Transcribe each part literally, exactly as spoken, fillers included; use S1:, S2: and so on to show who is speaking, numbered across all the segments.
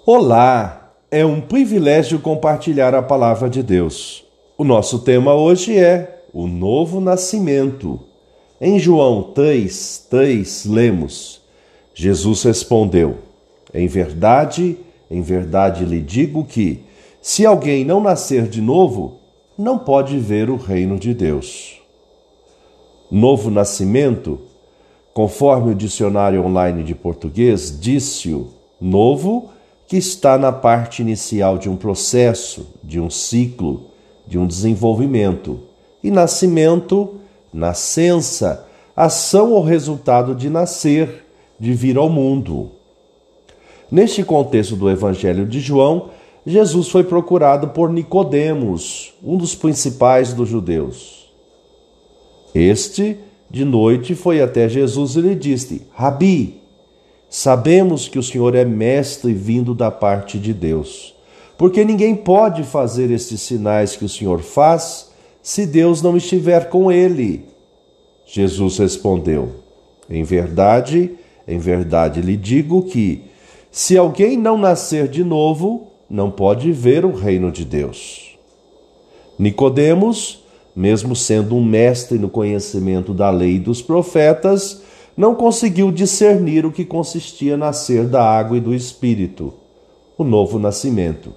S1: Olá, é um privilégio compartilhar a palavra de Deus. O nosso tema hoje é o novo nascimento. Em João três, três, lemos: Jesus respondeu: Em verdade, em verdade lhe digo que, se alguém não nascer de novo, não pode ver o reino de Deus. Novo nascimento, conforme o dicionário online de português, disse-o, novo, que está na parte inicial de um processo, de um ciclo, de um desenvolvimento. E nascimento, nascença, ação ou resultado de nascer, de vir ao mundo. Neste contexto do Evangelho de João, Jesus foi procurado por Nicodemos, um dos principais dos judeus. Este, de noite, foi até Jesus e lhe disse: Rabi, sabemos que o Senhor é mestre vindo da parte de Deus, porque ninguém pode fazer estes sinais que o Senhor faz se Deus não estiver com ele. Jesus respondeu: Em verdade, em verdade lhe digo que, se alguém não nascer de novo, não pode ver o reino de Deus. Nicodemos, mesmo sendo um mestre no conhecimento da lei e dos profetas, não conseguiu discernir o que consistia nascer da água e do Espírito, o novo nascimento.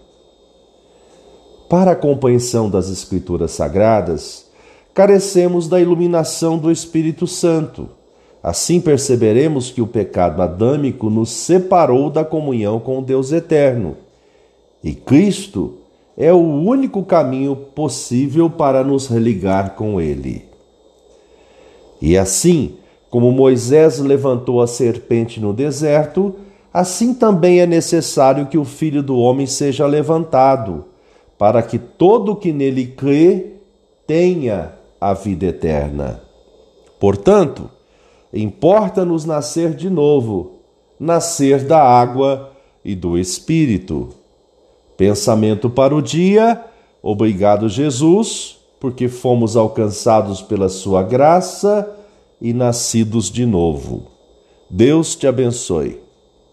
S1: Para a compreensão das Escrituras Sagradas, carecemos da iluminação do Espírito Santo. Assim perceberemos que o pecado adâmico nos separou da comunhão com o Deus eterno. E Cristo é o único caminho possível para nos religar com Ele. E assim, como Moisés levantou a serpente no deserto, assim também é necessário que o Filho do Homem seja levantado, para que todo o que nele crê tenha a vida eterna. Portanto, importa-nos nascer de novo, nascer da água e do Espírito. Pensamento para o dia: obrigado, Jesus, porque fomos alcançados pela sua graça e nascidos de novo. Deus te abençoe.